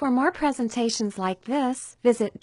For more presentations like this, visit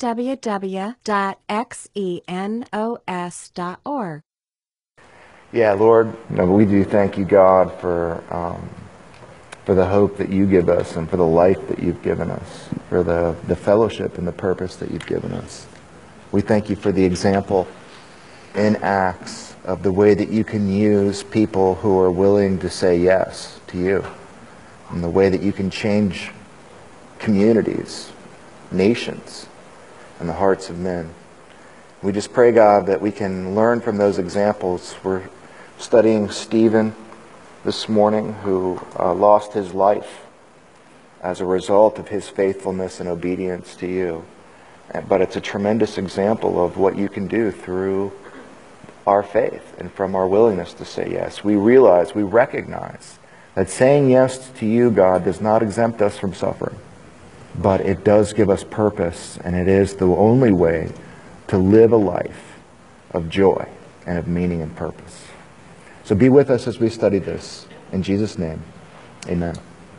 www.xenos.org. Yeah, Lord, we do thank you, God, for the hope that you give us and for the life that you've given us, for the fellowship and the purpose that you've given us. We thank you for the example in Acts of the way that you can use people who are willing to say yes to you, and the way that you can change communities, nations, and the hearts of men. We just pray, God, that we can learn from those examples. We're studying Stephen this morning, who lost his life as a result of his faithfulness and obedience to you. But it's a tremendous example of what you can do through our faith and from our willingness to say yes. We recognize that saying yes to you, God, does not exempt us from suffering. But it does give us purpose, and it is the only way to live a life of joy and of meaning and purpose. So be with us as we study this. In Jesus' name, amen.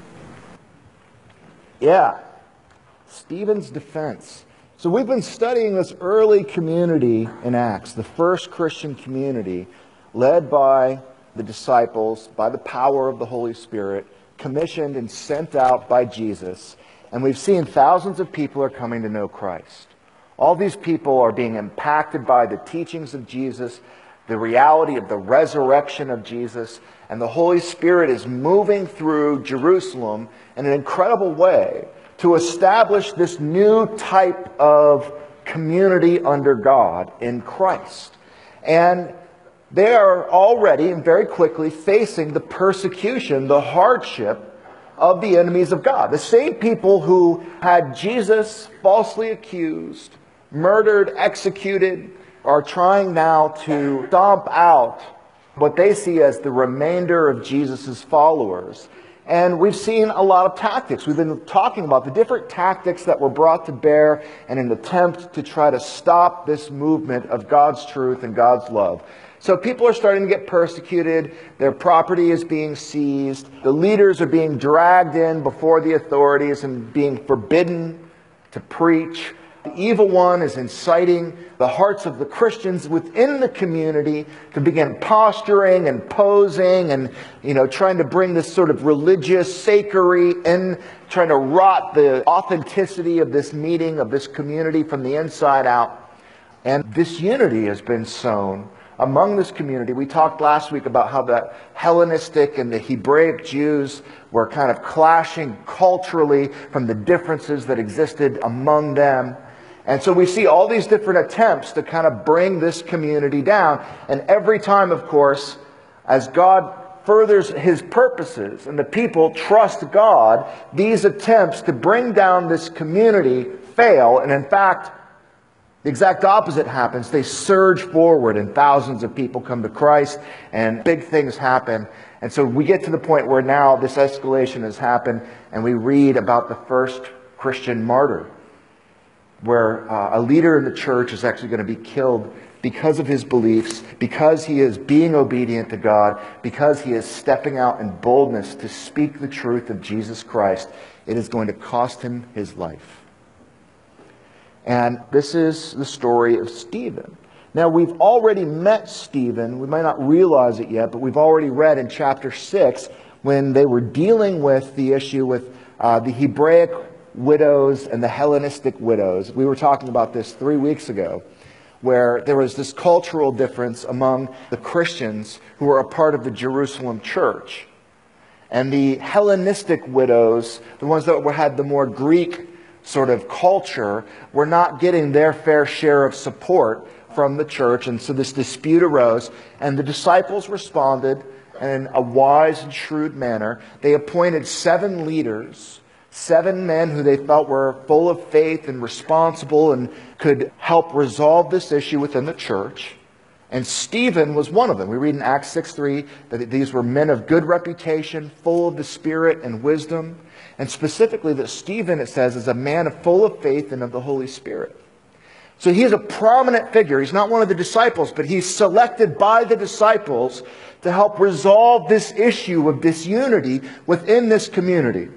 Yeah, Stephen's defense. So we've been studying this early community in Acts, the first Christian community led by the disciples, by the power of the Holy Spirit, commissioned and sent out by Jesus. And we've seen thousands of people are coming to know Christ. All these people are being impacted by the teachings of Jesus, the reality of the resurrection of Jesus, and the Holy Spirit is moving through Jerusalem in an incredible way to establish this new type of community under God in Christ. And they are already and very quickly facing the persecution, the hardship of the enemies of God. The same people who had Jesus falsely accused, murdered, executed, are trying now to stomp out what they see as the remainder of Jesus' followers. And we've seen a lot of tactics. We've been talking about the different tactics that were brought to bear in an attempt to try to stop this movement of God's truth and God's love. So people are starting to get persecuted. Their property is being seized. The leaders are being dragged in before the authorities and being forbidden to preach. The evil one is inciting the hearts of the Christians within the community to begin posturing and posing and, trying to bring this sort of religious sakery in, trying to rot the authenticity of this meeting, of this community from the inside out. And this unity has been sown among this community. We talked last week about how the Hellenistic and the Hebraic Jews were kind of clashing culturally from the differences that existed among them. And so we see all these different attempts to kind of bring this community down. And every time, of course, as God furthers His purposes and the people trust God, these attempts to bring down this community fail. And in fact, the exact opposite happens. They surge forward and thousands of people come to Christ and big things happen. And so we get to the point where now this escalation has happened and we read about the first Christian martyr, where a leader in the church is actually going to be killed because of his beliefs, because he is being obedient to God, because he is stepping out in boldness to speak the truth of Jesus Christ. It is going to cost him his life. And this is the story of Stephen. Now, we've already met Stephen. We might not realize it yet, but we've already read in chapter 6 when they were dealing with the issue with the Hebraic widows and the Hellenistic widows. We were talking about this 3 weeks ago, where there was this cultural difference among the Christians who were a part of the Jerusalem church. And the Hellenistic widows, the ones that had the more Greek sort of culture, were not getting their fair share of support from the church. And so this dispute arose, and the disciples responded in a wise and shrewd manner. They appointed 7 leaders, 7 men who they felt were full of faith and responsible and could help resolve this issue within the church. And Stephen was one of them. We read in Acts 6:3 that these were men of good reputation, full of the Spirit and wisdom. And specifically that Stephen, it says, is a man full of faith and of the Holy Spirit. So he is a prominent figure. He's not one of the disciples, but he's selected by the disciples to help resolve this issue of disunity within this community.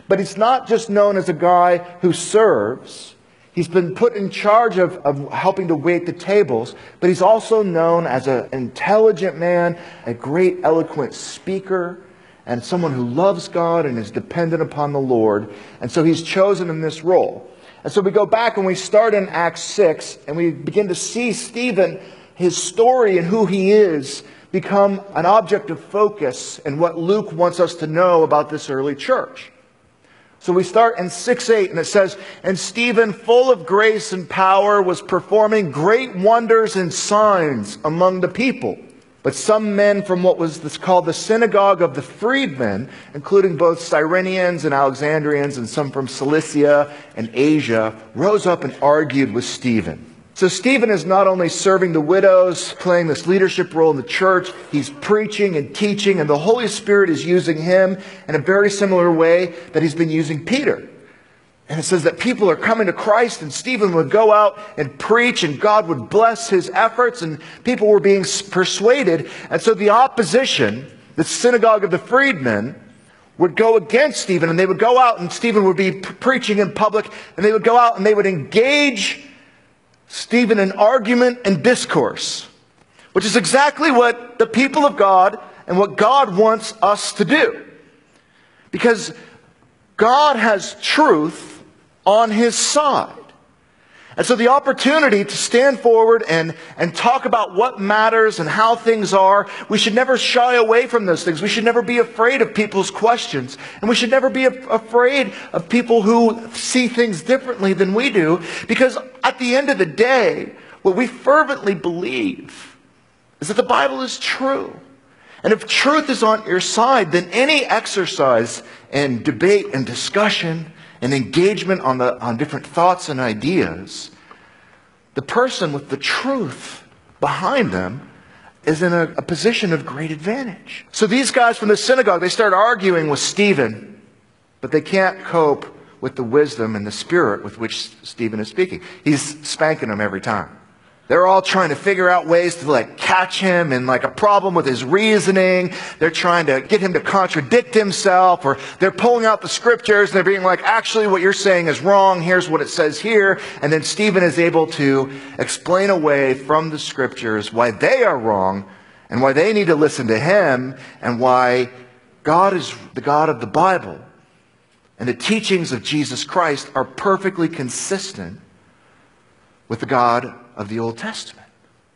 But he's not just known as a guy who serves. He's been put in charge of helping to wait the tables, but he's also known as an intelligent man, a great eloquent speaker, and someone who loves God and is dependent upon the Lord. And so he's chosen in this role. And so we go back and we start in Acts 6, and we begin to see Stephen, his story and who he is, become an object of focus in what Luke wants us to know about this early church. So we start in 6:8, and it says, "And Stephen, full of grace and power, was performing great wonders and signs among the people. But some men from what was called the synagogue of the freedmen, including both Cyrenians and Alexandrians and some from Cilicia and Asia, rose up and argued with Stephen." So Stephen is not only serving the widows, playing this leadership role in the church, he's preaching and teaching, and the Holy Spirit is using him in a very similar way that he's been using Peter. And it says that people are coming to Christ, and Stephen would go out and preach, and God would bless his efforts, and people were being persuaded. And so the opposition, the synagogue of the freedmen, would go against Stephen, and they would go out, and Stephen would be preaching in public, and they would go out and they would engage Stephen in argument and discourse, which is exactly what the people of God and what God wants us to do. Because God has truth on his side. And so the opportunity to stand forward and talk about what matters and how things are, we should never shy away from those things. We should never be afraid of people's questions. And we should never be afraid of people who see things differently than we do. Because at the end of the day, what we fervently believe is that the Bible is true. And if truth is on your side, then any exercise and debate and discussion and engagement on different thoughts and ideas, the person with the truth behind them is in a position of great advantage. So these guys from the synagogue, they start arguing with Stephen, but they can't cope with the wisdom and the spirit with which Stephen is speaking. He's spanking them every time. They're all trying to figure out ways to catch him in a problem with his reasoning. They're trying to get him to contradict himself, or they're pulling out the scriptures and they're being like, actually what you're saying is wrong. Here's what it says here. And then Stephen is able to explain away from the scriptures why they are wrong and why they need to listen to him, and why God is the God of the Bible. And the teachings of Jesus Christ are perfectly consistent with the God of the Old Testament.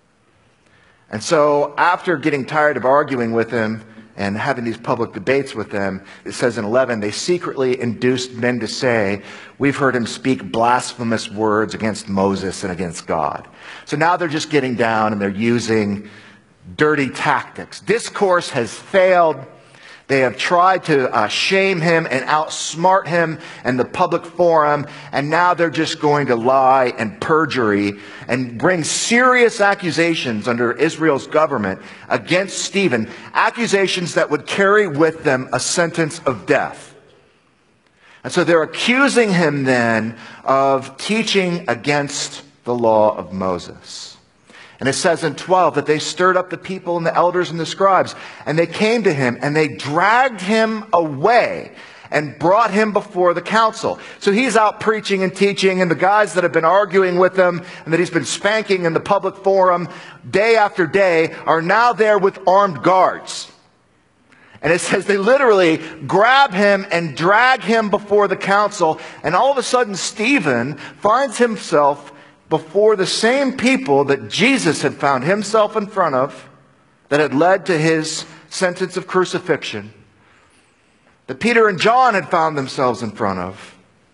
And so after getting tired of arguing with him and having these public debates with them, it says in 11, they secretly induced men to say, "We've heard him speak blasphemous words against Moses and against God." So now they're just getting down and they're using dirty tactics. Discourse has failed. They have tried to shame him and outsmart him in the public forum, and now they're just going to lie and perjury and bring serious accusations under Israel's government against Stephen, accusations that would carry with them a sentence of death. And so they're accusing him then of teaching against the law of Moses. And it says in 12 that they stirred up the people and the elders and the scribes, and they came to him and they dragged him away and brought him before the council. So he's out preaching and teaching, and the guys that have been arguing with him and that he's been spanking in the public forum day after day are now there with armed guards. And it says they literally grab him and drag him before the council, and all of a sudden Stephen finds himself before the same people that Jesus had found himself in front of, that had led to his sentence of crucifixion, that Peter and John had found themselves in front of.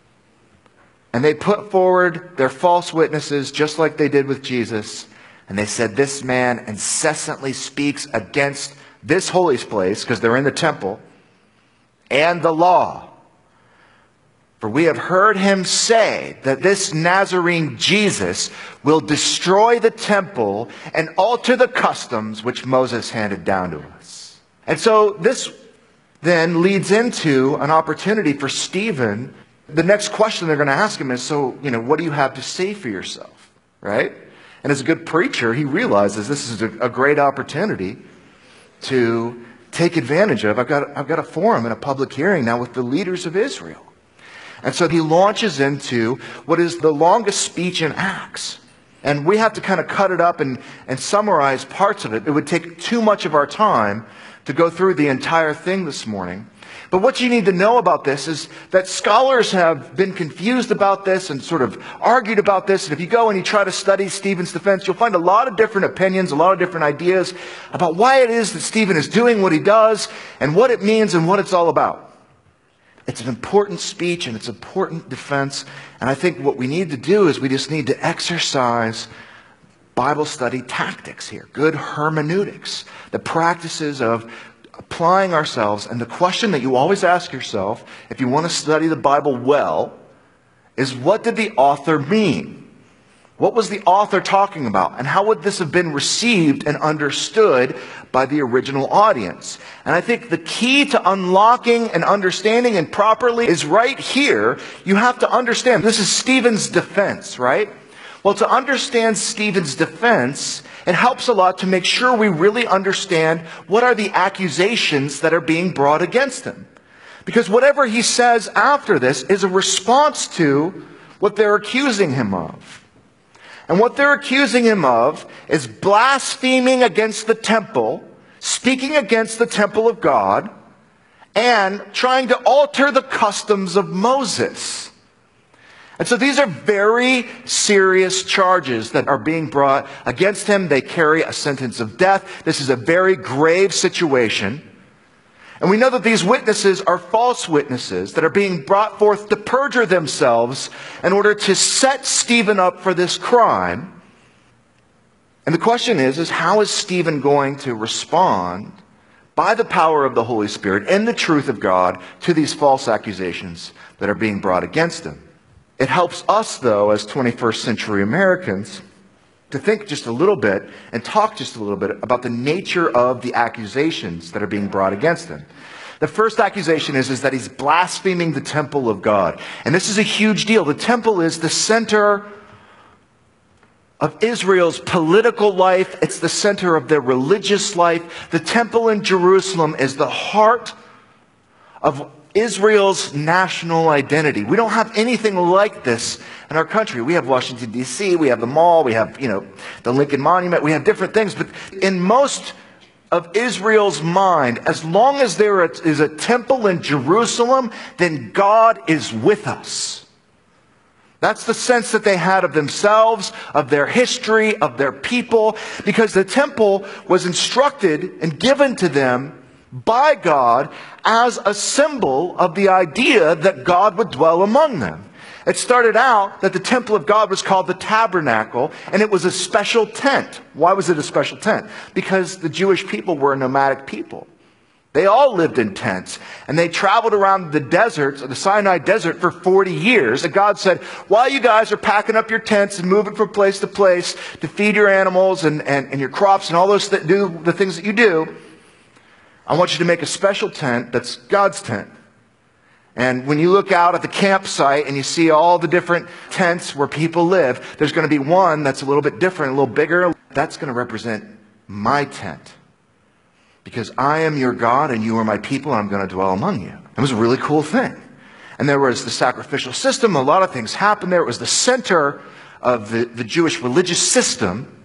And they put forward their false witnesses just like they did with Jesus. And they said, "This man incessantly speaks against this holy place," because they're in the temple, "and the law. For we have heard him say that this Nazarene Jesus will destroy the temple and alter the customs which Moses handed down to us." And so this then leads into an opportunity for Stephen. The next question they're going to ask him is, so, what do you have to say for yourself? Right? And as a good preacher, he realizes this is a great opportunity to take advantage of. I've got a forum and a public hearing now with the leaders of Israel. And so he launches into what is the longest speech in Acts. And we have to kind of cut it up and summarize parts of it. It would take too much of our time to go through the entire thing this morning. But what you need to know about this is that scholars have been confused about this and sort of argued about this. And if you go and you try to study Stephen's defense, you'll find a lot of different opinions, a lot of different ideas about why it is that Stephen is doing what he does and what it means and what it's all about. It's an important speech and it's an important defense. And I think what we need to do is we just need to exercise Bible study tactics here, good hermeneutics, the practices of applying ourselves. And the question that you always ask yourself, if you want to study the Bible well, is what did the author mean? What was the author talking about? And how would this have been received and understood by the original audience? And I think the key to unlocking and understanding and properly is right here. You have to understand, this is Stephen's defense, right? Well, to understand Stephen's defense, it helps a lot to make sure we really understand what are the accusations that are being brought against him. Because whatever he says after this is a response to what they're accusing him of. And what they're accusing him of is blaspheming against the temple, speaking against the temple of God, and trying to alter the customs of Moses. And so these are very serious charges that are being brought against him. They carry a sentence of death. This is a very grave situation. And we know that these witnesses are false witnesses that are being brought forth to perjure themselves in order to set Stephen up for this crime. And the question is how is Stephen going to respond by the power of the Holy Spirit and the truth of God to these false accusations that are being brought against him? It helps us, though, as 21st century Americans, to think just a little bit and talk just a little bit about the nature of the accusations that are being brought against him. The first accusation is that he's blaspheming the temple of God. And this is a huge deal. The temple is the center of Israel's political life. It's the center of their religious life. The temple in Jerusalem is the heart of Israel's national identity. We don't have anything like this in our country. We have Washington, D.C., we have the mall, we have, the Lincoln Monument, we have different things. But in most of Israel's mind, as long as there is a temple in Jerusalem, then God is with us. That's the sense that they had of themselves, of their history, of their people, because the temple was instructed and given to them by God as a symbol of the idea that God would dwell among them. It started out that the temple of God was called the tabernacle, and it was a special tent. Why was it a special tent? Because the Jewish people were a nomadic people. They all lived in tents, and they traveled around the deserts, the Sinai desert, for 40 years. And God said, while you guys are packing up your tents and moving from place to place to feed your animals and your crops and all those that do the things that you do, I want you to make a special tent that's God's tent. And when you look out at the campsite and you see all the different tents where people live, there's going to be one that's a little bit different, a little bigger. That's going to represent my tent. Because I am your God and you are my people and I'm going to dwell among you. It was a really cool thing. And there was the sacrificial system. A lot of things happened there. It was the center of the Jewish religious system.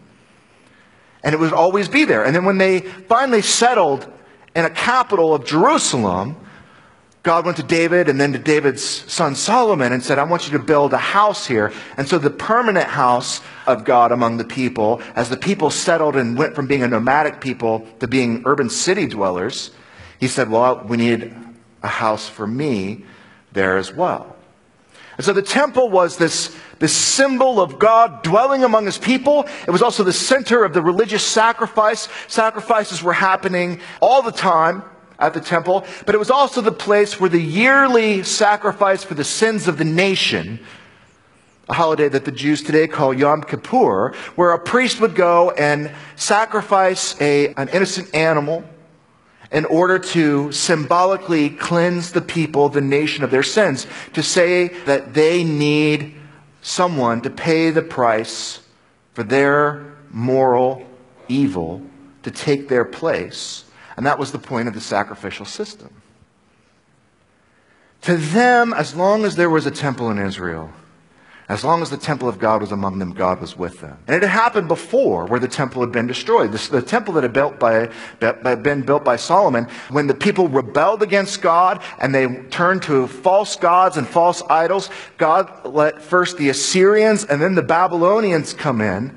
And it would always be there. And then when they finally settled in a capital of Jerusalem, God went to David and then to David's son Solomon and said, I want you to build a house here. And so the permanent house of God among the people, as the people settled and went from being a nomadic people to being urban city dwellers, he said, well, we need a house for me there as well. And so the temple was this symbol of God dwelling among his people. It was also the center of the religious sacrifice. Sacrifices were happening all the time at the temple, but it was also the place where the yearly sacrifice for the sins of the nation, a holiday that the Jews today call Yom Kippur, where a priest would go and sacrifice an innocent animal in order to symbolically cleanse the people, the nation, of their sins, to say that they need someone to pay the price for their moral evil, to take their place. And that was the point of the sacrificial system. To them, as long as there was a temple in Israel, as long as the temple of God was among them, God was with them. And it had happened before where the temple had been destroyed. The temple that had been built by Solomon, when the people rebelled against God and they turned to false gods and false idols, God let first the Assyrians and then the Babylonians come in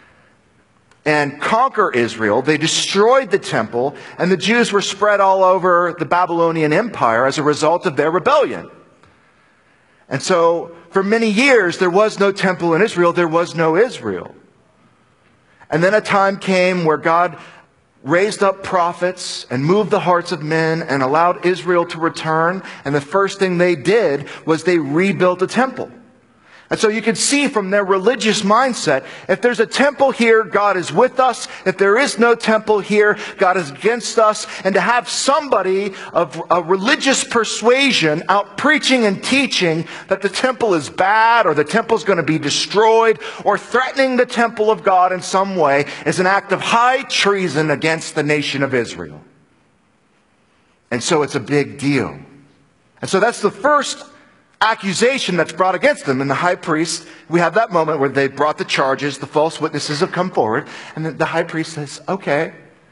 and conquer Israel. They destroyed the temple, and the Jews were spread all over the Babylonian Empire as a result of their rebellion. And so, for many years, there was no temple in Israel. There was no Israel. And then a time came where God raised up prophets and moved the hearts of men and allowed Israel to return. And the first thing they did was they rebuilt the temple. And so you can see from their religious mindset, if there's a temple here, God is with us. If there is no temple here, God is against us. And to have somebody of a religious persuasion out preaching and teaching that the temple is bad or the temple is going to be destroyed or threatening the temple of God in some way is an act of high treason against the nation of Israel. And so it's a big deal. And so that's the first accusation that's brought against them. And the high priest, we have that moment where they brought the charges, the false witnesses have come forward, and the high priest says, okay,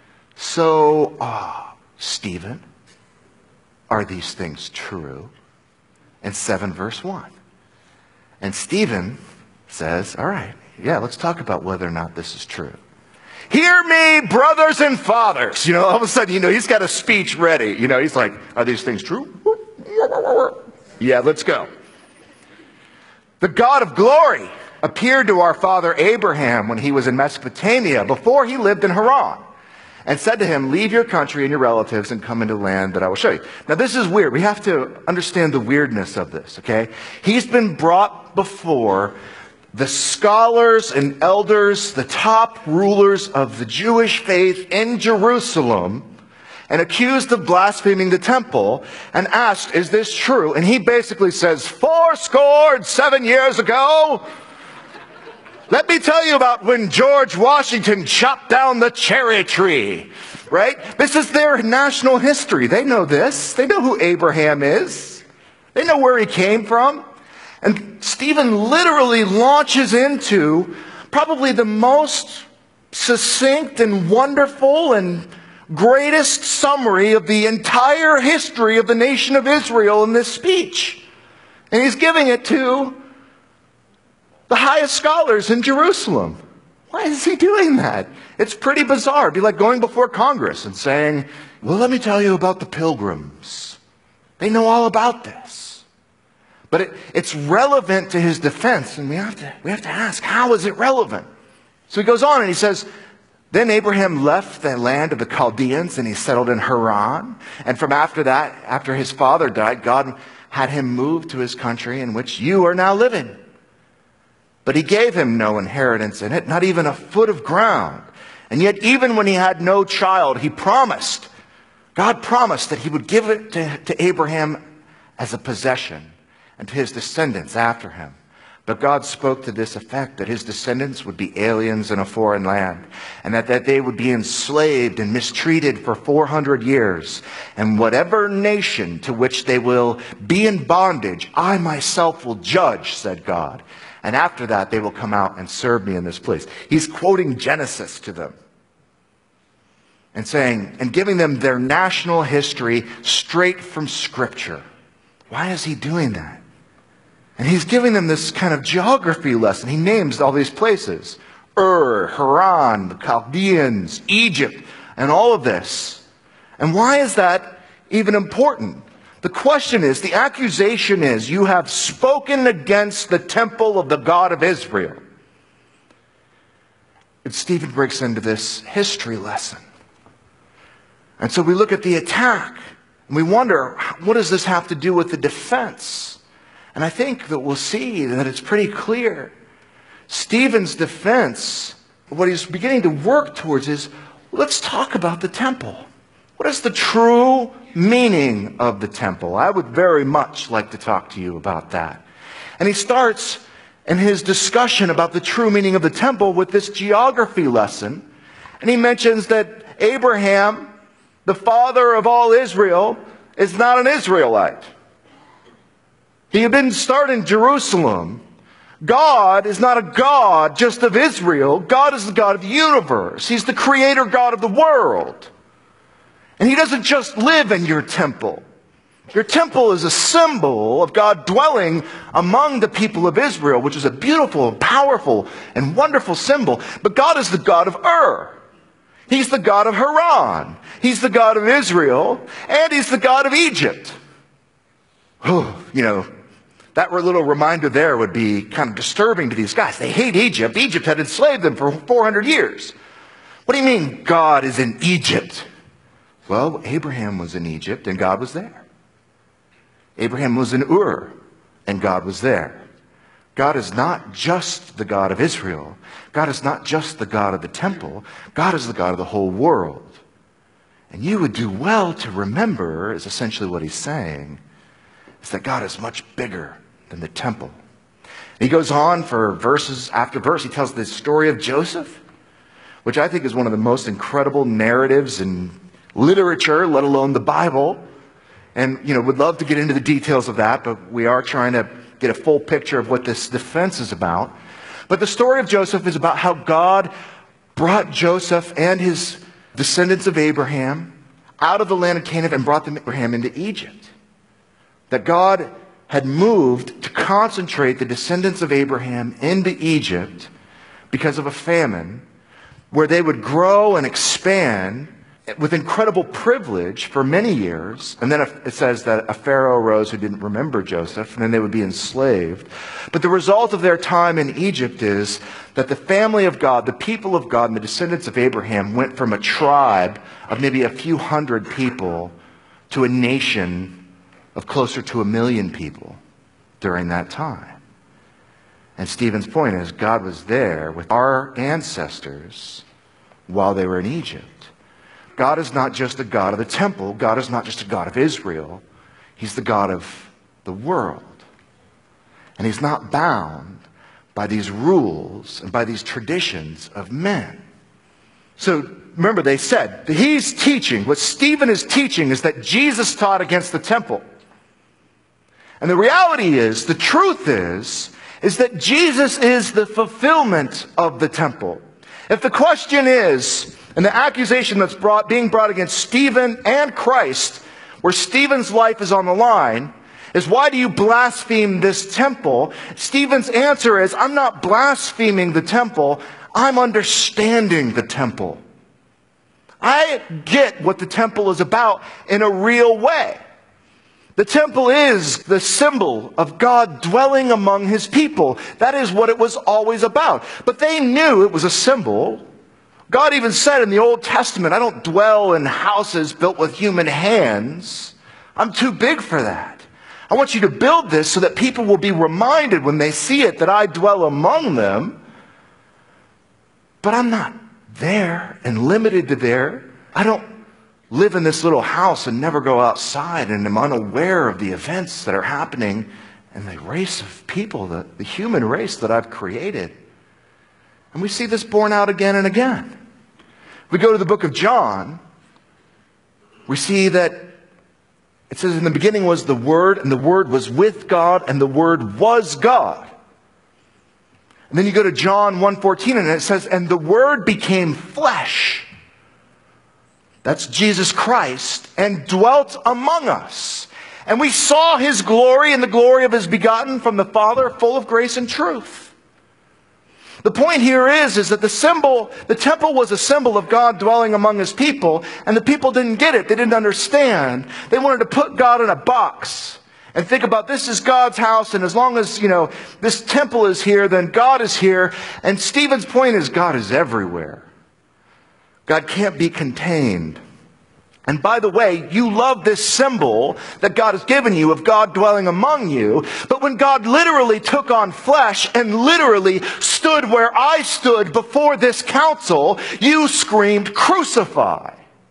so, Stephen, are these things true? In 7 verse 1. And Stephen says, all right, yeah, let's talk about whether or not this is true. Hear me, brothers and fathers. All of a sudden, he's got a speech ready. He's like, are these things true? Yeah, let's go. The God of glory appeared to our father Abraham when he was in Mesopotamia before he lived in Haran, and said to him, leave your country and your relatives and come into the land that I will show you. Now this is weird. We have to understand the weirdness of this, okay? He's been brought before the scholars and elders, the top rulers of the Jewish faith in Jerusalem, and accused of blaspheming the temple, and asked, is this true? And he basically says, 7 years ago, let me tell you about when George Washington chopped down the cherry tree, right? This is their national history. They know this. They know who Abraham is. They know where he came from. And Stephen literally launches into probably the most succinct and wonderful and greatest summary of the entire history of the nation of Israel in this speech. And he's giving it to the highest scholars in Jerusalem. Why is he doing that? It's pretty bizarre. It'd be like going before Congress and saying, well, let me tell you about the Pilgrims. They know all about this. But it's relevant to his defense, and we have to ask, how is it relevant? So he goes on and he says, then Abraham left the land of the Chaldeans and he settled in Haran. And from after that, after his father died, God had him move to his country in which you are now living. But he gave him no inheritance in it, not even a foot of ground. And yet even when he had no child, God promised that he would give it to Abraham as a possession and to his descendants after him. But God spoke to this effect, that his descendants would be aliens in a foreign land, and that they would be enslaved and mistreated for 400 years. And whatever nation to which they will be in bondage, I myself will judge, said God. And after that, they will come out and serve me in this place. He's quoting Genesis to them and saying, and giving them their national history straight from Scripture. Why is he doing that? And he's giving them this kind of geography lesson. He names all these places. Haran, the Chaldeans, Egypt, and all of this. And why is that even important? The question is, the accusation is, you have spoken against the temple of the God of Israel. And Stephen breaks into this history lesson. And so we look at the attack, and we wonder, what does this have to do with the defense? And I think that we'll see that it's pretty clear. Stephen's defense, what he's beginning to work towards is, let's talk about the temple. What is the true meaning of the temple? I would very much like to talk to you about that. And he starts in his discussion about the true meaning of the temple with this geography lesson. And he mentions that Abraham the father of all Israel, is not an Israelite. He didn't start in Jerusalem. God is not a God just of Israel. God is the God of the universe. He's the creator God of the world. And He doesn't just live in your temple. Your temple is a symbol of God dwelling among the people of Israel, which is a beautiful, powerful, and wonderful symbol. But God is the God of Ur. He's the God of Haran. He's the God of Israel. And He's the God of Egypt. That little reminder there would be kind of disturbing to these guys. They hate Egypt. Egypt had enslaved them for 400 years. What do you mean God is in Egypt? Well, Abraham was in Egypt and God was there. Abraham was in Ur and God was there. God is not just the God of Israel. God is not just the God of the temple. God is the God of the whole world. And you would do well to remember, is essentially what He's saying, is that God is much bigger than the temple. He goes on for verses after verse. He tells the story of Joseph, which I think is one of the most incredible narratives in literature, let alone the Bible. And, would love to get into the details of that, but we are trying to get a full picture of what this defense is about. But the story of Joseph is about how God brought Joseph and his descendants of Abraham out of the land of Canaan and brought them Abraham into Egypt. That God had moved to concentrate the descendants of Abraham into Egypt because of a famine, where they would grow and expand with incredible privilege for many years. And then it says that a Pharaoh arose who didn't remember Joseph, and then they would be enslaved. But the result of their time in Egypt is that the family of God, the people of God, and the descendants of Abraham went from a tribe of maybe a few hundred people to a nation of closer to 1 million people during that time. And Stephen's point is, God was there with our ancestors while they were in Egypt. God is not just the God of the temple. God is not just a God of Israel. He's the God of the world. And He's not bound by these rules and by these traditions of men. So remember, they said that he's teaching, what Stephen is teaching is that Jesus taught against the temple. And the reality is, the truth is that Jesus is the fulfillment of the temple. If the question is, and the accusation that's being brought against Stephen and Christ, where Stephen's life is on the line, is why do you blaspheme this temple? Stephen's answer is, I'm not blaspheming the temple, I'm understanding the temple. I get what the temple is about in a real way. The temple is the symbol of God dwelling among His people. That is what it was always about. But they knew it was a symbol. God even said in the Old Testament, I don't dwell in houses built with human hands. I'm too big for that. I want you to build this so that people will be reminded when they see it that I dwell among them. But I'm not there and limited to there. I don't live in this little house and never go outside and am unaware of the events that are happening in the race of people, the human race that I've created. And we see this borne out again and again. If we go to the book of John, we see that it says in the beginning was the Word, and the Word was with God, and the Word was God. And then you go to John 1:14, and it says, and the Word became flesh. That's Jesus Christ, and dwelt among us. And we saw His glory and the glory of His begotten from the Father, full of grace and truth. The point here is that the temple was a symbol of God dwelling among His people, and the people didn't get it. They didn't understand. They wanted to put God in a box and think about this is God's house, and as long as, this temple is here, then God is here. And Stephen's point is God is everywhere. God can't be contained. And by the way, you love this symbol that God has given you of God dwelling among you. But when God literally took on flesh and literally stood where I stood before this council, you screamed, crucify.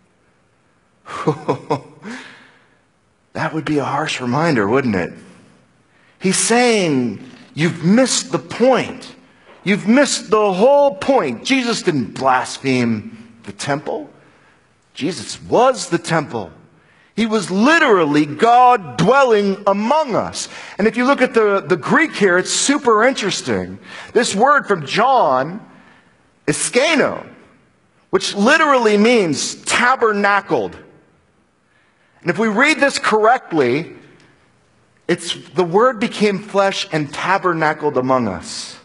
That would be a harsh reminder, wouldn't it? He's saying, you've missed the point. You've missed the whole point. Jesus didn't blaspheme the temple. Jesus was the temple. He was literally God dwelling among us. And if you look at the Greek here, it's super interesting. This word from John is skeno, which literally means tabernacled. And if we read this correctly, it's the Word became flesh and tabernacled among us.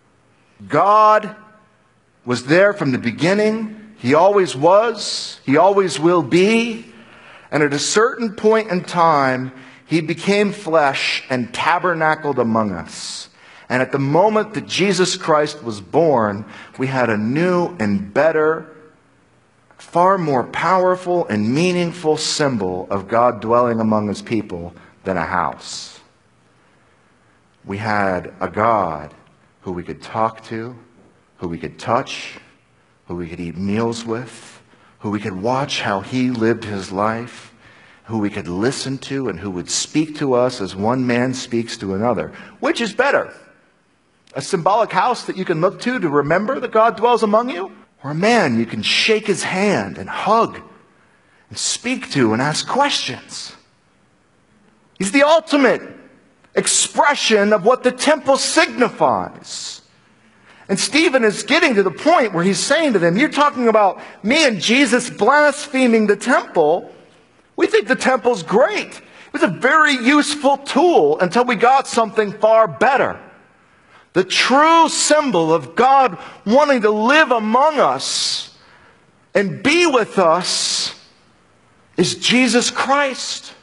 God was there from the beginning. He always was. He always will be. And at a certain point in time, He became flesh and tabernacled among us. And at the moment that Jesus Christ was born, we had a new and better, far more powerful and meaningful symbol of God dwelling among His people than a house. We had a God who we could talk to, who we could touch, who we could eat meals with, who we could watch how He lived His life, who we could listen to, and who would speak to us as one man speaks to another. Which is better? A symbolic house that you can look to remember that God dwells among you? Or a man you can shake his hand and hug and speak to and ask questions? He's the ultimate expression of what the temple signifies. And Stephen is getting to the point where he's saying to them, you're talking about me and Jesus blaspheming the temple. We think the temple's great. It was a very useful tool until we got something far better. The true symbol of God wanting to live among us and be with us is Jesus Christ.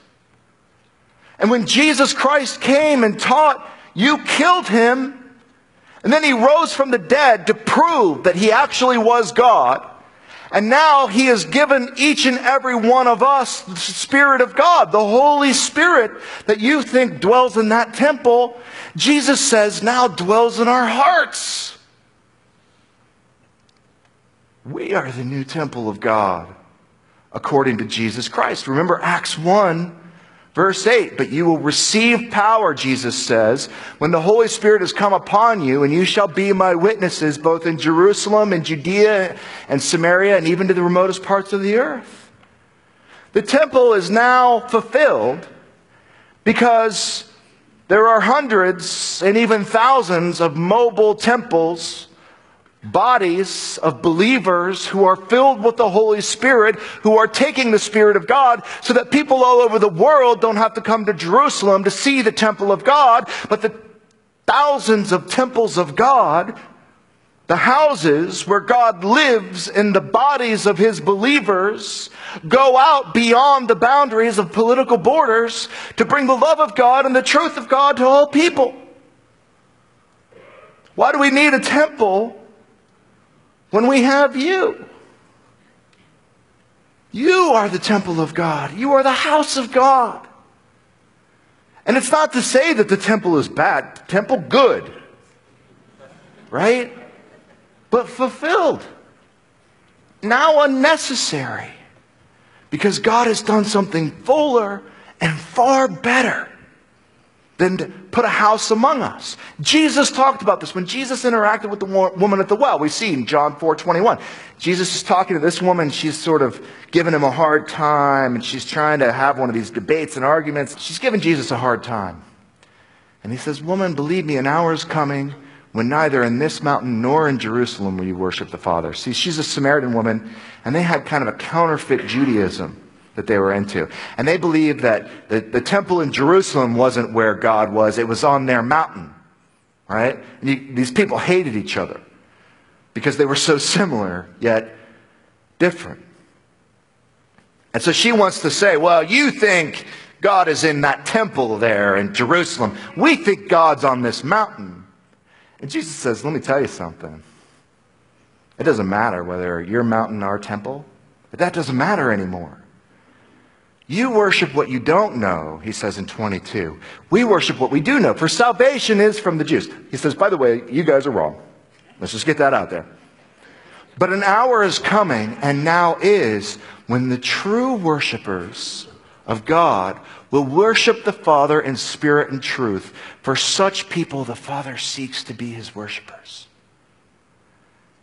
And when Jesus Christ came and taught, you killed Him. And then He rose from the dead to prove that He actually was God. And now He has given each and every one of us the Spirit of God, the Holy Spirit that you think dwells in that temple. Jesus says now dwells in our hearts. We are the new temple of God, according to Jesus Christ. Remember Acts 1, verse 8. But you will receive power, Jesus says, when the Holy Spirit has come upon you, and you shall be my witnesses both in Jerusalem and Judea and Samaria and even to the remotest parts of the earth. The temple is now fulfilled because there are hundreds and even thousands of mobile temples, bodies of believers who are filled with the Holy Spirit, who are taking the Spirit of God, so that people all over the world don't have to come to Jerusalem to see the temple of God, but the thousands of temples of God, the houses where God lives in the bodies of His believers, go out beyond the boundaries of political borders to bring the love of God and the truth of God to all people. Why do we need a temple when we have you? You are the temple of God. You are the house of God. And it's not to say that the temple is bad. Temple, good. Right? But fulfilled. Now unnecessary. Because God has done something fuller and far better than to put a house among us. Jesus talked about this when Jesus interacted with the woman at the well. We see in John 4:21. Jesus is talking to this woman. She's sort of giving him a hard time, and she's trying to have one of these debates and arguments. She's giving Jesus a hard time. And He says, woman, believe me, an hour is coming when neither in this mountain nor in Jerusalem will you worship the Father. See, she's a Samaritan woman, and they had kind of a counterfeit Judaism that they were into. And they believed that the temple in Jerusalem wasn't where God was. It was on their mountain. Right? And these people hated each other because they were so similar, yet different. And so she wants to say, well, you think God is in that temple there in Jerusalem. We think God's on this mountain. And Jesus says, let me tell you something. It doesn't matter whether your mountain or our temple. That doesn't matter anymore. You worship what you don't know, He says in 22. We worship what we do know, for salvation is from the Jews. He says, by the way, you guys are wrong. Let's just get that out there. But an hour is coming, and now is, when the true worshipers of God will worship the Father in spirit and truth. For such people, the Father seeks to be His worshipers.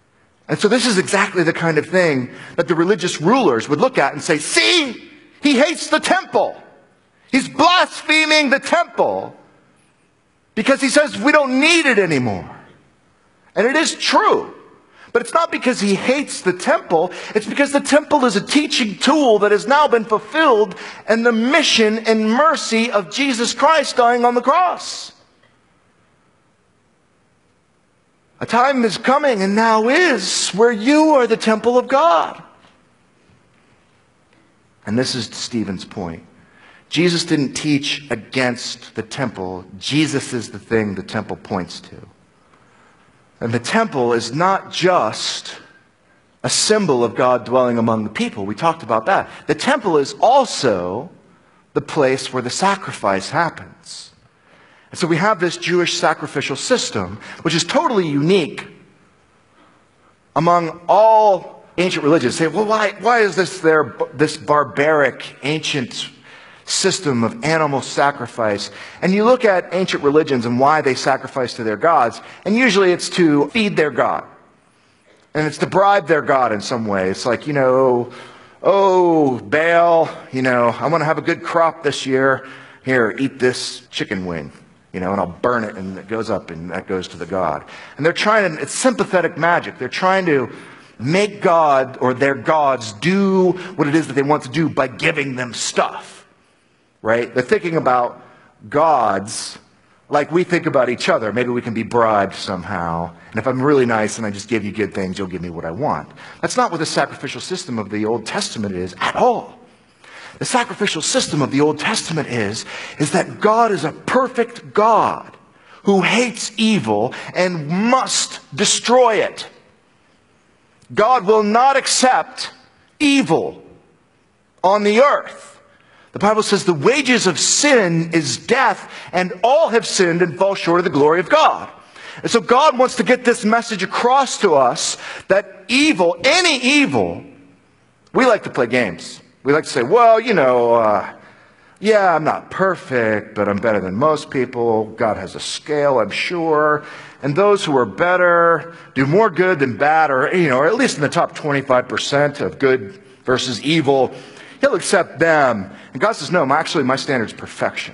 And so this is exactly the kind of thing that the religious rulers would look at and say, see, he hates the temple. He's blaspheming the temple because he says we don't need it anymore. And it is true. But it's not because he hates the temple. It's because the temple is a teaching tool that has now been fulfilled in the mission and mercy of Jesus Christ dying on the cross. A time is coming, and now is, where you are the temple of God. And this is Stephen's point. Jesus didn't teach against the temple. Jesus is the thing the temple points to. And the temple is not just a symbol of God dwelling among the people. We talked about that. The temple is also the place where the sacrifice happens. And so we have this Jewish sacrificial system, which is totally unique among all ancient religions. Say, well, why is this barbaric ancient system of animal sacrifice? And you look at ancient religions and why they sacrifice to their gods, and usually it's to feed their god. And it's to bribe their god in some way. It's like, oh, Baal, I want to have a good crop this year. Here, eat this chicken wing. And I'll burn it, and it goes up, and that goes to the god. And they're it's sympathetic magic. They're trying to make God or their gods do what it is that they want to do by giving them stuff. Right? They're thinking about gods like we think about each other. Maybe we can be bribed somehow. And if I'm really nice and I just give you good things, you'll give me what I want. That's not what the sacrificial system of the Old Testament is at all. The sacrificial system of the Old Testament is that God is a perfect God who hates evil and must destroy it. God will not accept evil on the earth. The Bible says the wages of sin is death, and all have sinned and fall short of the glory of God. And so God wants to get this message across to us that evil, any evil, we like to play games. We like to say, well, yeah, I'm not perfect, but I'm better than most people. God has a scale, I'm sure. And those who are better do more good than bad, or at least in the top 25% of good versus evil. He'll accept them. And God says, no, my standard's perfection.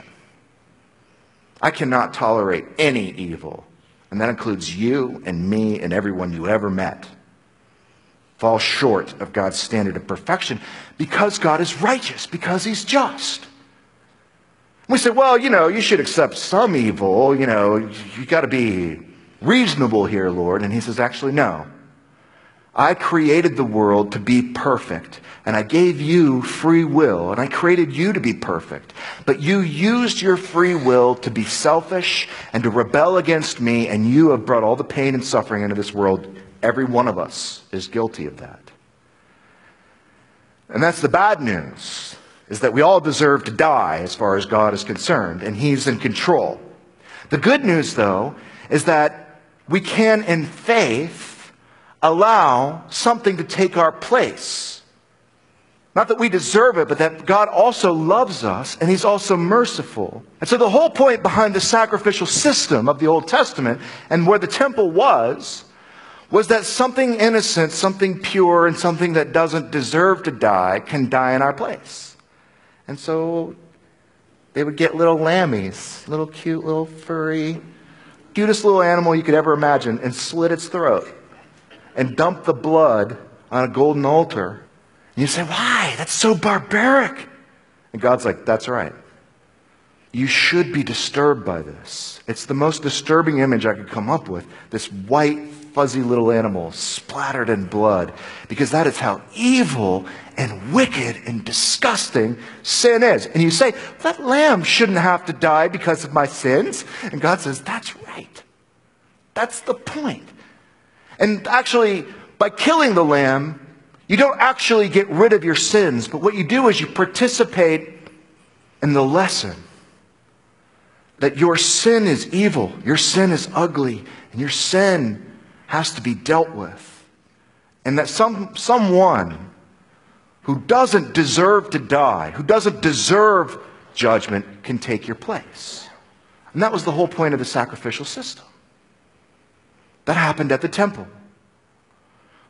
I cannot tolerate any evil. And that includes you and me and everyone you ever met. Fall short of God's standard of perfection because God is righteous, because he's just. We say, well, you should accept some evil. You got to be reasonable here, Lord. And he says, actually, no. I created the world to be perfect, and I gave you free will, and I created you to be perfect. But you used your free will to be selfish and to rebel against me, and you have brought all the pain and suffering into this world. Every one of us is guilty of that. And that's the bad news, is that we all deserve to die as far as God is concerned, and he's in control. The good news, though, is that we can, in faith, allow something to take our place. Not that we deserve it, but that God also loves us, and he's also merciful. And so the whole point behind the sacrificial system of the Old Testament and where the temple was that something innocent, something pure, and something that doesn't deserve to die can die in our place. And so they would get little lammies, little cute, little furry, cutest little animal you could ever imagine, and slit its throat and dump the blood on a golden altar. And you say, why? That's so barbaric. And God's like, that's right. You should be disturbed by this. It's the most disturbing image I could come up with. This white, fuzzy little animal splattered in blood. Because that is how evil and wicked and disgusting sin is. And you say, that lamb shouldn't have to die because of my sins. And God says, that's right. That's the point. And actually, by killing the lamb, you don't actually get rid of your sins, but what you do is you participate in the lesson that your sin is evil, your sin is ugly, and your sin has to be dealt with. And that someone who doesn't deserve to die, who doesn't deserve judgment, can take your place. And that was the whole point of the sacrificial system. That happened at the temple.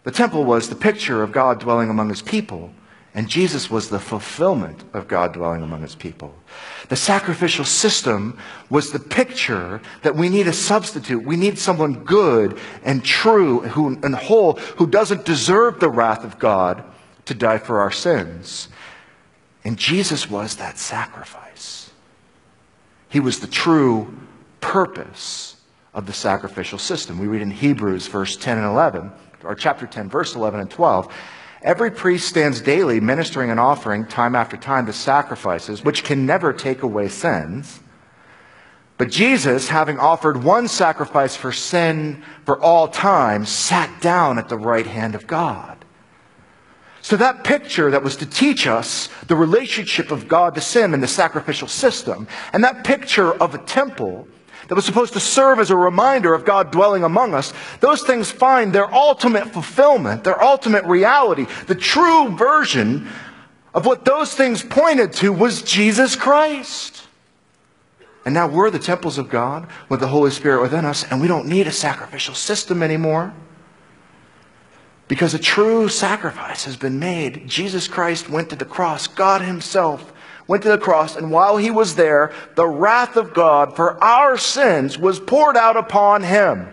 The temple was the picture of God dwelling among his people, and Jesus was the fulfillment of God dwelling among his people. The sacrificial system was the picture that we need a substitute. We need someone good and true and whole who doesn't deserve the wrath of God to die for our sins. And Jesus was that sacrifice. He was the true purpose of the sacrificial system. We read in Hebrews verse 10 and 11, or chapter 10, verse 11 and 12, every priest stands daily ministering and offering time after time the sacrifices, which can never take away sins. But Jesus, having offered one sacrifice for sin for all time, sat down at the right hand of God. So that picture that was to teach us the relationship of God to sin and the sacrificial system, and that picture of a temple that was supposed to serve as a reminder of God dwelling among us, those things find their ultimate fulfillment, their ultimate reality. The true version of what those things pointed to was Jesus Christ. And now we're the temples of God with the Holy Spirit within us, and we don't need a sacrificial system anymore. Because a true sacrifice has been made. Jesus Christ went to the cross. God himself went to the cross, and while he was there, the wrath of God for our sins was poured out upon him.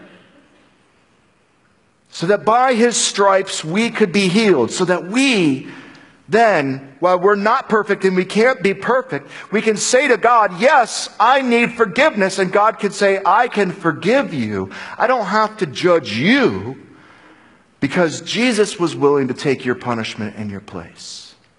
So that by his stripes we could be healed. So that we then, while we're not perfect and we can't be perfect, we can say to God, yes, I need forgiveness. And God can say, I can forgive you. I don't have to judge you, because Jesus was willing to take your punishment in your place.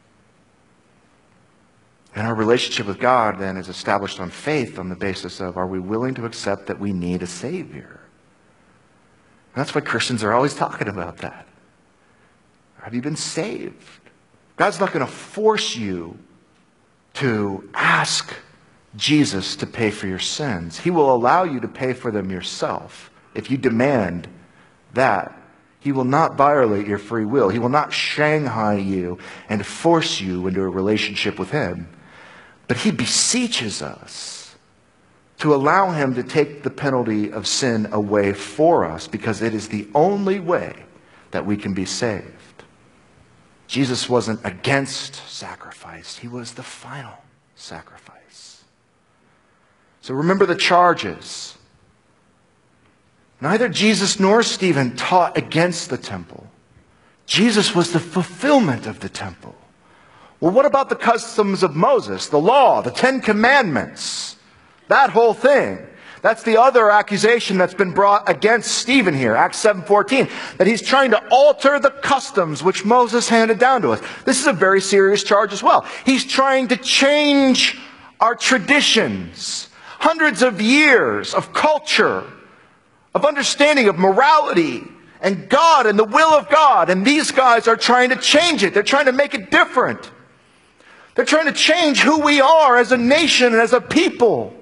And our relationship with God then is established on faith, on the basis of, are we willing to accept that we need a Savior? And that's why Christians are always talking about that. Have you been saved? God's not going to force you to ask Jesus to pay for your sins. He will allow you to pay for them yourself if you demand that. He will not violate your free will. He will not shanghai you and force you into a relationship with him. But he beseeches us to allow him to take the penalty of sin away for us, because it is the only way that we can be saved. Jesus wasn't against sacrifice. He was the final sacrifice. So remember the charges. Neither Jesus nor Stephen taught against the temple. Jesus was the fulfillment of the temple. Well, what about the customs of Moses, the law, the 10 Commandments? That whole thing. That's the other accusation that's been brought against Stephen here, Acts 7:14, that he's trying to alter the customs which Moses handed down to us. This is a very serious charge as well. He's trying to change our traditions, hundreds of years of culture, of understanding of morality and God and the will of God. And these guys are trying to change it. They're trying to make it different. They're trying to change who we are as a nation and as a people.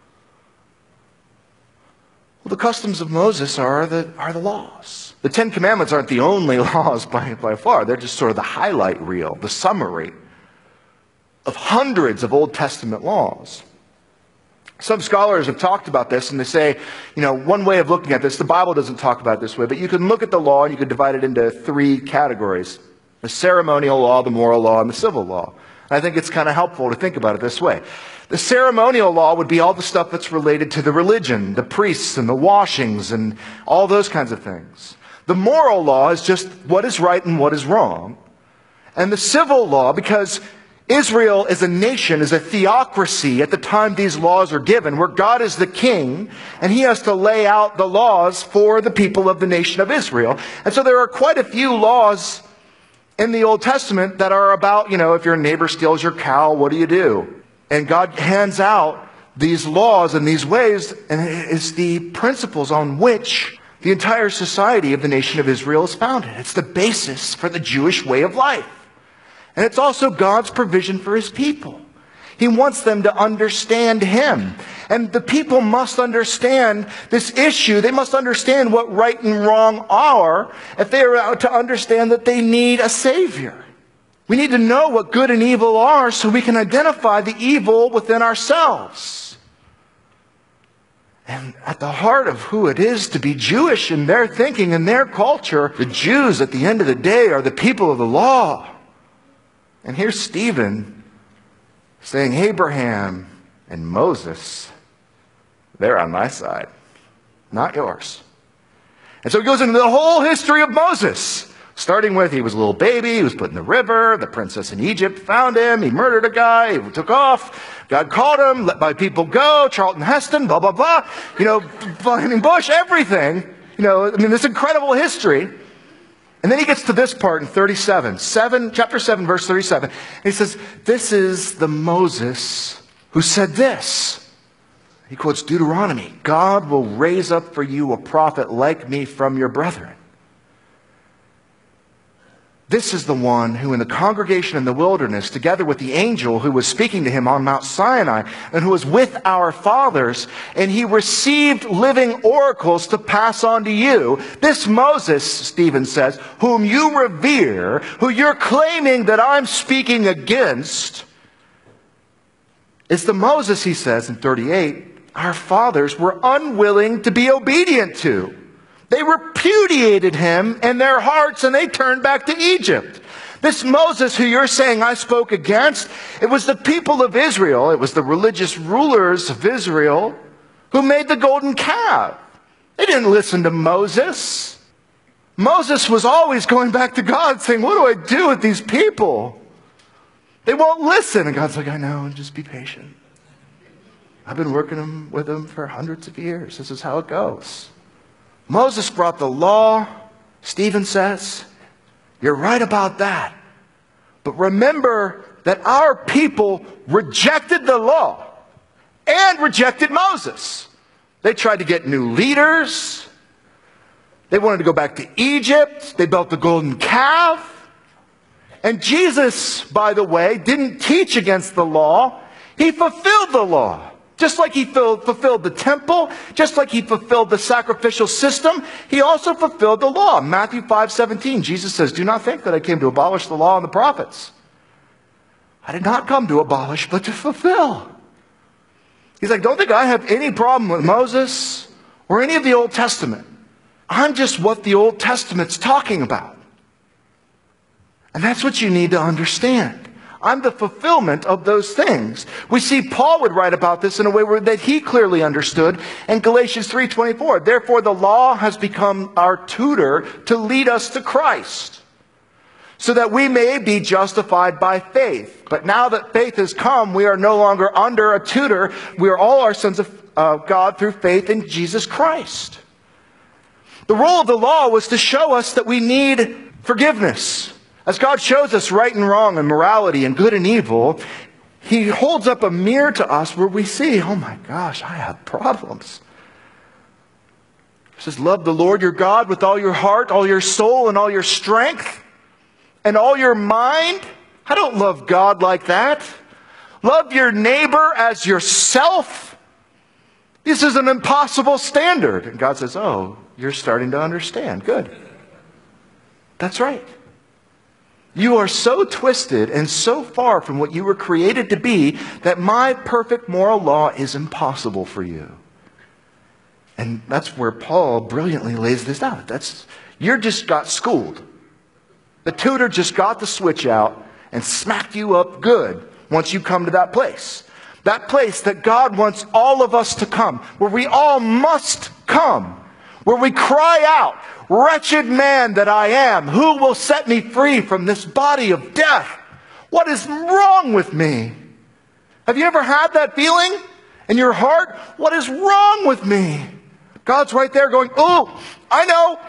Well, the customs of Moses are the laws. The 10 Commandments aren't the only laws by far. They're just sort of the highlight reel, the summary of hundreds of Old Testament laws. Some scholars have talked about this, and they say, one way of looking at this, the Bible doesn't talk about it this way, but you can look at the law and you can divide it into 3 categories: the ceremonial law, the moral law, and the civil law. I think it's kind of helpful to think about it this way. The ceremonial law would be all the stuff that's related to the religion, the priests and the washings and all those kinds of things. The moral law is just what is right and what is wrong. And the civil law, because Israel as a nation is a theocracy at the time these laws are given, where God is the king, and he has to lay out the laws for the people of the nation of Israel. And so there are quite a few laws in the Old Testament that are about, if your neighbor steals your cow, what do you do? And God hands out these laws and these ways, and it's the principles on which the entire society of the nation of Israel is founded. It's the basis for the Jewish way of life. And it's also God's provision for his people. He wants them to understand him. And the people must understand this issue. They must understand what right and wrong are if they are to understand that they need a Savior. We need to know what good and evil are so we can identify the evil within ourselves. And at the heart of who it is to be Jewish in their thinking and their culture, the Jews at the end of the day are the people of the law. And here's Stephen saying, Abraham and Moses, they're on my side, not yours. And so he goes into the whole history of Moses, starting with he was a little baby, he was put in the river, the princess in Egypt found him, he murdered a guy, he took off, God called him, let my people go, Charlton Heston, blah, blah, blah, Flaming Bush, everything. This incredible history. And then he gets to this part in chapter 7, verse 37. And he says, this is the Moses who said this. He quotes Deuteronomy. God will raise up for you a prophet like me from your brethren. This is the one who in the congregation in the wilderness, together with the angel who was speaking to him on Mount Sinai, and who was with our fathers, and he received living oracles to pass on to you. This Moses, Stephen says, whom you revere, who you're claiming that I'm speaking against, is the Moses, he says in 38, our fathers were unwilling to be obedient to. They repudiated him in their hearts and they turned back to Egypt. This Moses who you're saying I spoke against, it was the people of Israel, it was the religious rulers of Israel who made the golden calf. They didn't listen to Moses. Moses was always going back to God saying, what do I do with these people? They won't listen. And God's like, I know, just be patient. I've been working with them for hundreds of years. This is how it goes. Moses brought the law, Stephen says. You're right about that. But remember that our people rejected the law and rejected Moses. They tried to get new leaders. They wanted to go back to Egypt. They built the golden calf. And Jesus, by the way, didn't teach against the law. He fulfilled the law. Just like he fulfilled the temple, just like he fulfilled the sacrificial system, he also fulfilled the law. Matthew 5:17, Jesus says, do not think that I came to abolish the law and the prophets. I did not come to abolish, but to fulfill. He's like, don't think I have any problem with Moses or any of the Old Testament. I'm just what the Old Testament's talking about. And that's what you need to understand. I'm the fulfillment of those things. We see Paul would write about this in a way that he clearly understood in Galatians 3:24. Therefore, the law has become our tutor to lead us to Christ, so that we may be justified by faith. But now that faith has come, we are no longer under a tutor. We are all our sons of God through faith in Jesus Christ. The role of the law was to show us that we need forgiveness. As God shows us right and wrong and morality and good and evil, He holds up a mirror to us where we see, oh my gosh, I have problems. He says, love the Lord your God with all your heart, all your soul, and all your strength, and all your mind. I don't love God like that. Love your neighbor as yourself. This is an impossible standard. And God says, oh, you're starting to understand. Good. That's right. You are so twisted and so far from what you were created to be that my perfect moral law is impossible for you. And that's where Paul brilliantly lays this out. You just got schooled. The tutor just got the switch out and smacked you up good once you come to that place. That place that God wants all of us to come, where we all must come, where we cry out, wretched man that I am, who will set me free from this body of death? What is wrong with me? Have you ever had that feeling in your heart? What is wrong with me? God's right there going, oh, I know.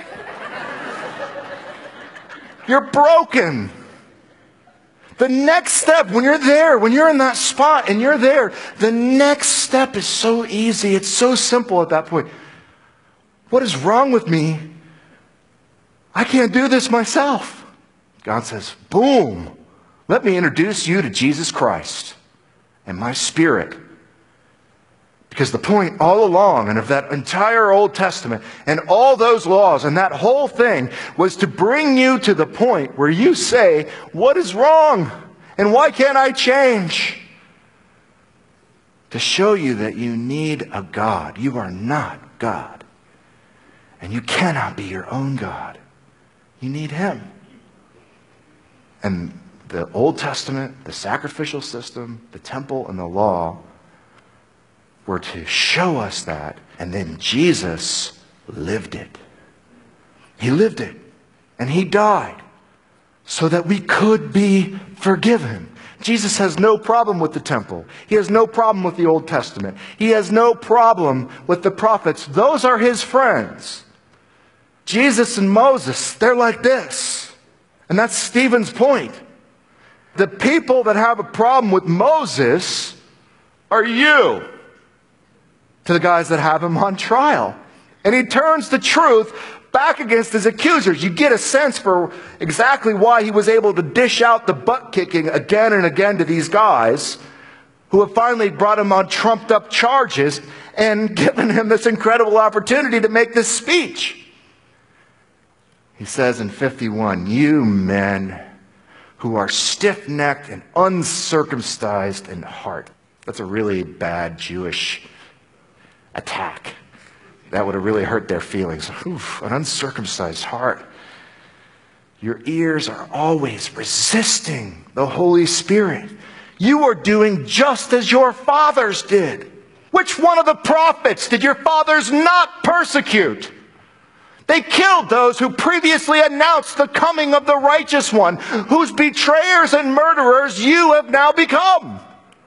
You're broken. The next step, when you're there, when you're in that spot and you're there, the next step is so easy. It's so simple at that point. What is wrong with me? I can't do this myself. God says, boom, let me introduce you to Jesus Christ and my Spirit. Because the point all along and of that entire Old Testament and all those laws and that whole thing was to bring you to the point where you say, what is wrong? And why can't I change? to show you that you need a God. You are not God. And you cannot be your own God. You need him. And the Old Testament, the sacrificial system, the temple, and the law were to show us that. And then Jesus lived it. He lived it. And he died so that we could be forgiven. Jesus has no problem with the temple. He has no problem with the Old Testament. He has no problem with the prophets. Those are his friends. Jesus and Moses, they're like this. And that's Stephen's point. The people that have a problem with Moses are you, to the guys that have him on trial. And he turns the truth back against his accusers. You get a sense for exactly why he was able to dish out the butt kicking again and again to these guys who have finally brought him on trumped up charges and given him this incredible opportunity to make this speech. He says in 51, you men who are stiff-necked and uncircumcised in heart. That's a really bad Jewish attack. That would have really hurt their feelings. Oof, an uncircumcised heart. Your ears are always resisting the Holy Spirit. You are doing just as your fathers did. Which one of the prophets did your fathers not persecute? They killed those who previously announced the coming of the righteous one, whose betrayers and murderers you have now become.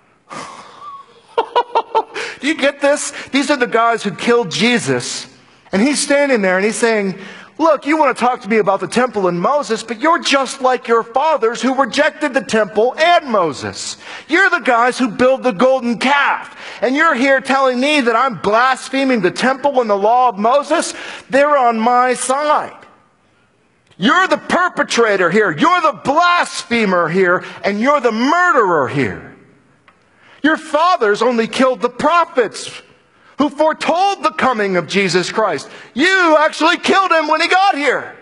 Do you get this? These are the guys who killed Jesus. And he's standing there and he's saying, look, you want to talk to me about the temple and Moses, but you're just like your fathers who rejected the temple and Moses. You're the guys who build the golden calf. And you're here telling me that I'm blaspheming the temple and the law of Moses? They're on my side. You're the perpetrator here. You're the blasphemer here. And you're the murderer here. Your fathers only killed the prophets who foretold the coming of Jesus Christ. You actually killed him when he got here.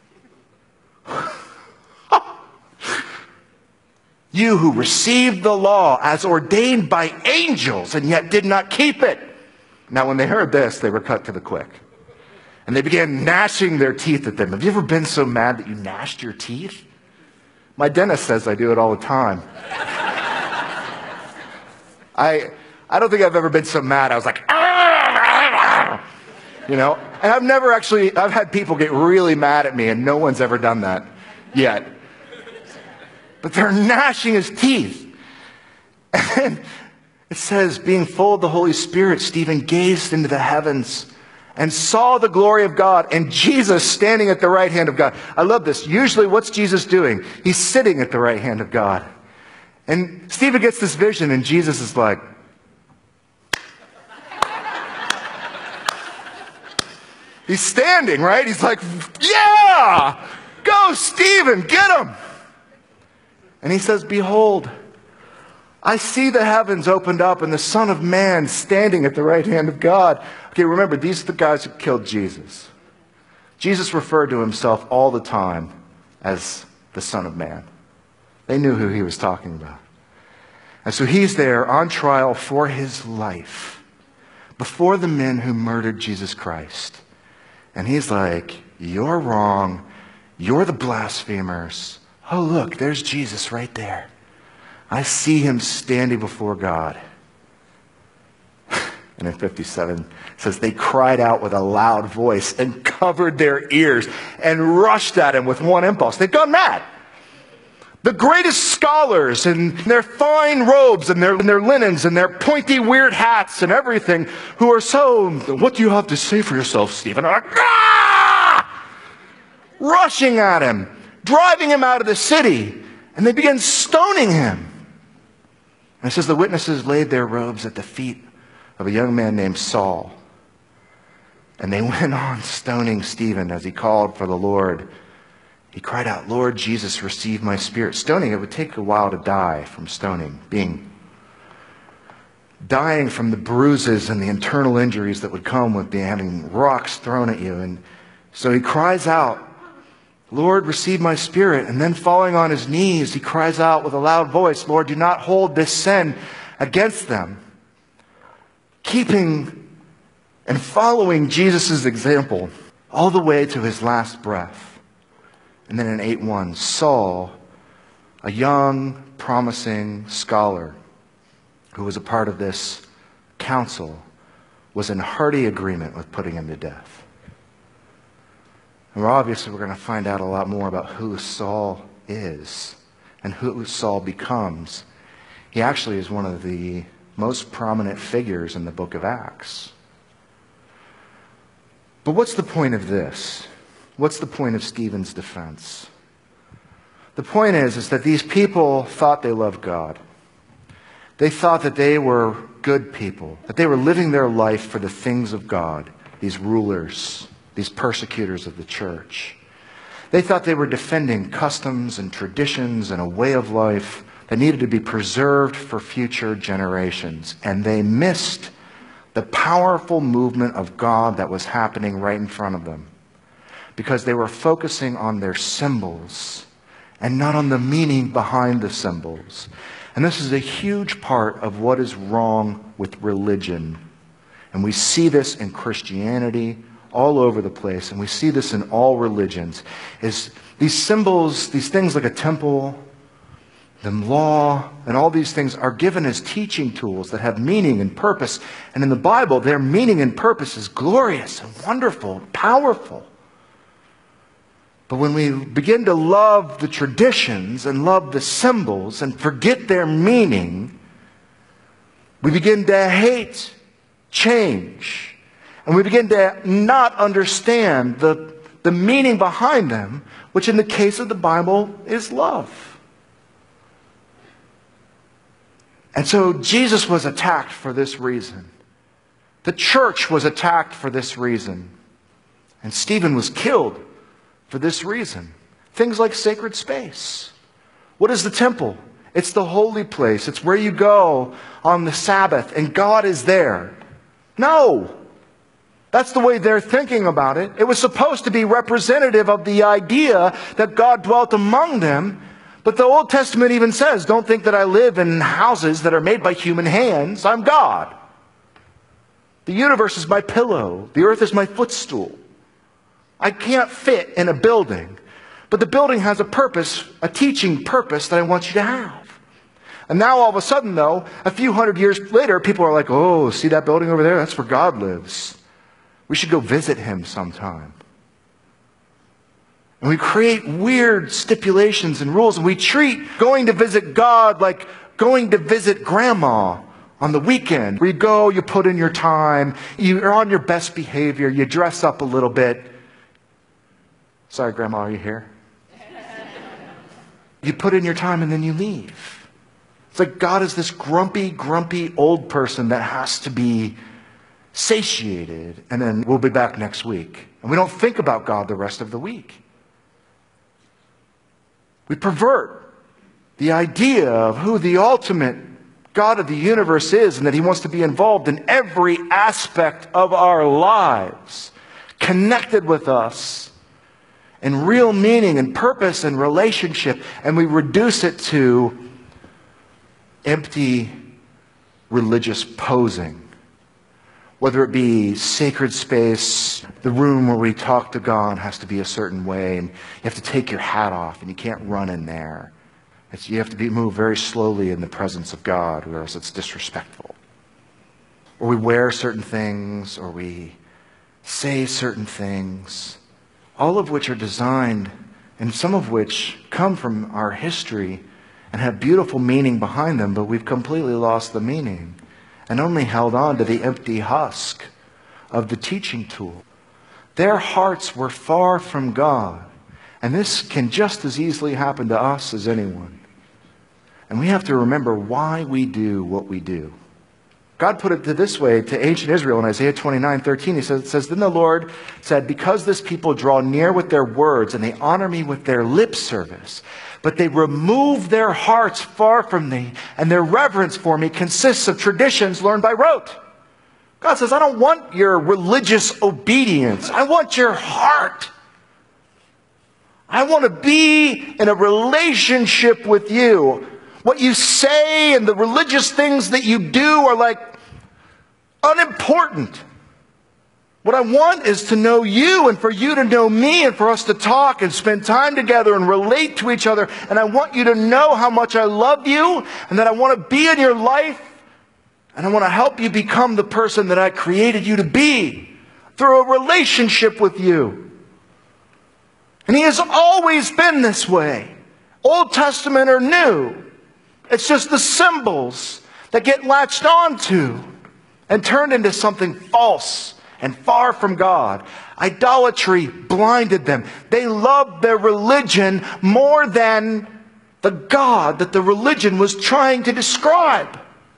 You who received the law as ordained by angels and yet did not keep it. Now when they heard this, they were cut to the quick. And they began gnashing their teeth at them. Have you ever been so mad that you gnashed your teeth? My dentist says I do it all the time. I don't think I've ever been so mad. I was like, you know, and I've had people get really mad at me and no one's ever done that yet. But they're gnashing his teeth. And it says, being full of the Holy Spirit, Stephen gazed into the heavens and saw the glory of God and Jesus standing at the right hand of God. I love this. Usually what's Jesus doing? He's sitting at the right hand of God. And Stephen gets this vision and Jesus is like, he's standing, right? He's like, yeah, go Stephen, get him. And he says, behold, I see the heavens opened up and the Son of Man standing at the right hand of God. Okay, remember, these are the guys who killed Jesus. Jesus referred to himself all the time as the Son of Man. They knew who he was talking about. And so he's there on trial for his life before the men who murdered Jesus Christ. And he's like, you're wrong. You're the blasphemers. Oh, look, there's Jesus right there. I see him standing before God. And in 57, it says, they cried out with a loud voice and covered their ears and rushed at him with one impulse. They'd gone mad. The greatest scholars in their fine robes and their linens and their pointy weird hats and everything, who are so, what do you have to say for yourself, Stephen? Like, ah! Rushing at him, driving him out of the city, and they began stoning him. And it says the witnesses laid their robes at the feet of a young man named Saul. And they went on stoning Stephen as he called for the Lord. He cried out, Lord Jesus, receive my spirit. Stoning, it would take a while to die from stoning, dying from the bruises and the internal injuries that would come with having rocks thrown at you. And so he cries out, Lord, receive my spirit. And then falling on his knees, he cries out with a loud voice, Lord, do not hold this sin against them. keeping and following Jesus' example all the way to his last breath. And then in 8:1, Saul, a young, promising scholar who was a part of this council, was in hearty agreement with putting him to death. And we're going to find out a lot more about who Saul is and who Saul becomes. He actually is one of the most prominent figures in the book of Acts. But what's the point of this? What's the point of Stephen's defense? The point is that these people thought they loved God. They thought that they were good people, that they were living their life for the things of God, these rulers, these persecutors of the church. They thought they were defending customs and traditions and a way of life that needed to be preserved for future generations. And they missed the powerful movement of God that was happening right in front of them, because they were focusing on their symbols and not on the meaning behind the symbols. And this is a huge part of what is wrong with religion. And we see this in Christianity all over the place, and we see this in all religions, is these symbols, these things like a temple, the law, and all these things are given as teaching tools that have meaning and purpose. And in the Bible, their meaning and purpose is glorious and wonderful and powerful. But when we begin to love the traditions and love the symbols and forget their meaning, we begin to hate change. And we begin to not understand the meaning behind them, which in the case of the Bible is love. And so Jesus was attacked for this reason. The church was attacked for this reason. And Stephen was killed for this reason. Things like sacred space. What is the temple? It's the holy place. It's where you go on the Sabbath and God is there. No! That's the way they're thinking about it. It was supposed to be representative of the idea that God dwelt among them. But the Old Testament even says, don't think that I live in houses that are made by human hands. I'm God. The universe is my pillow. The earth is my footstool. I can't fit in a building. But the building has a purpose, a teaching purpose that I want you to have. And now all of a sudden, though, a few hundred years later, people are like, oh, see that building over there? That's where God lives. We should go visit him sometime. And we create weird stipulations and rules, and we treat going to visit God like going to visit grandma on the weekend. Where you go, you put in your time, you're on your best behavior, you dress up a little bit. Sorry, grandma, are you here? You put in your time and then you leave. It's like God is this grumpy old person that has to be satiated, and then we'll be back next week. And we don't think about God the rest of the week. We pervert the idea of who the ultimate God of the universe is, and that he wants to be involved in every aspect of our lives, connected with us in real meaning and purpose and relationship, and we reduce it to empty religious posing. Whether it be sacred space, the room where we talk to God has to be a certain way, and you have to take your hat off, and you can't run in there. You have to move very slowly in the presence of God, or else it's disrespectful. Or we wear certain things, or we say certain things, all of which are designed, and some of which come from our history and have beautiful meaning behind them, but we've completely lost the meaning and only held on to the empty husk of the teaching tool. Their hearts were far from God. And this can just as easily happen to us as anyone. And we have to remember why we do what we do. God put it this way to ancient Israel in Isaiah 29:13. It says, Then the Lord said, because this people draw near with their words and they honor me with their lip service, but they remove their hearts far from me, and their reverence for me consists of traditions learned by rote. God says, I don't want your religious obedience. I want your heart. I want to be in a relationship with you. What you say and the religious things that you do are like unimportant. What I want is to know you and for you to know me and for us to talk and spend time together and relate to each other. And I want you to know how much I love you and that I want to be in your life and I want to help you become the person that I created you to be through a relationship with you. And He has always been this way, Old Testament or New. It's just the symbols that get latched onto and turned into something false and far from God. Idolatry blinded them. They loved their religion more than the God that the religion was trying to describe.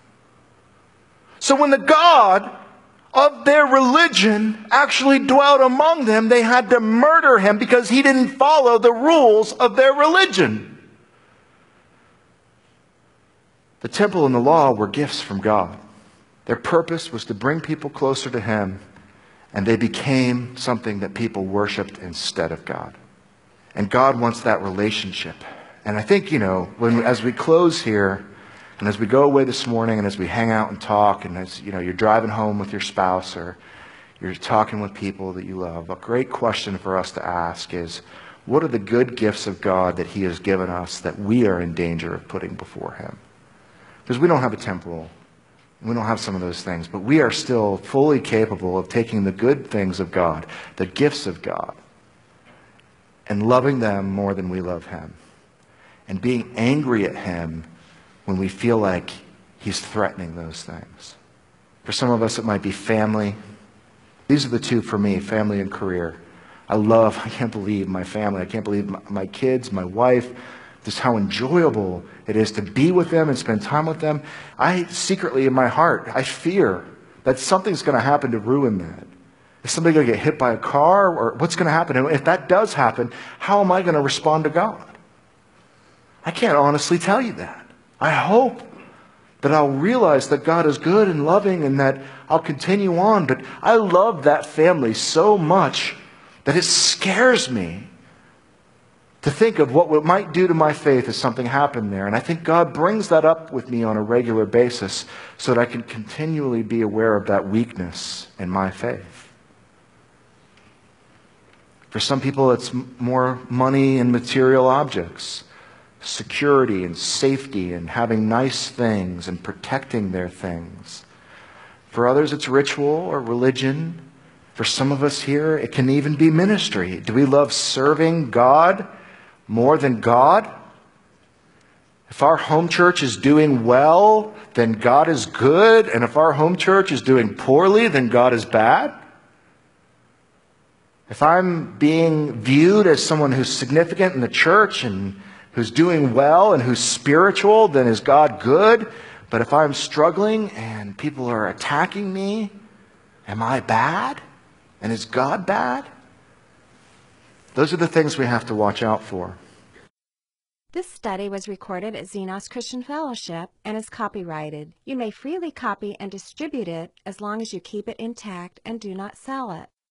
So when the God of their religion actually dwelt among them, they had to murder Him because He didn't follow the rules of their religion. The temple and the law were gifts from God. Their purpose was to bring people closer to Him, and they became something that people worshipped instead of God. And God wants that relationship. And I think, as we close here, and as we go away this morning, and as we hang out and talk, and as you're driving home with your spouse, or you're talking with people that you love, a great question for us to ask is, what are the good gifts of God that He has given us that we are in danger of putting before Him? Because we don't have a temple. We don't have some of those things, but we are still fully capable of taking the good things of God, the gifts of God, and loving them more than we love Him, and being angry at Him when we feel like He's threatening those things. For some of us, it might be family. These are the two for me, family and career. I can't believe my family. I can't believe my kids, my wife, just how enjoyable it is to be with them and spend time with them. I secretly in my heart, I fear that something's going to happen to ruin that. Is somebody going to get hit by a car? Or what's going to happen? And if that does happen, how am I going to respond to God? I can't honestly tell you that. I hope that I'll realize that God is good and loving and that I'll continue on. But I love that family so much that it scares me to think of what it might do to my faith if something happened there. And I think God brings that up with me on a regular basis so that I can continually be aware of that weakness in my faith. For some people, it's more money and material objects, security and safety and having nice things and protecting their things. For others, it's ritual or religion. For some of us here, it can even be ministry. Do we love serving God more than God? If our home church is doing well, then God is good. And if our home church is doing poorly, then God is bad. If I'm being viewed as someone who's significant in the church and who's doing well and who's spiritual, then is God good? But if I'm struggling and people are attacking me, am I bad? And is God bad? Those are the things we have to watch out for. This study was recorded at Xenos Christian Fellowship and is copyrighted. You may freely copy and distribute it as long as you keep it intact and do not sell it.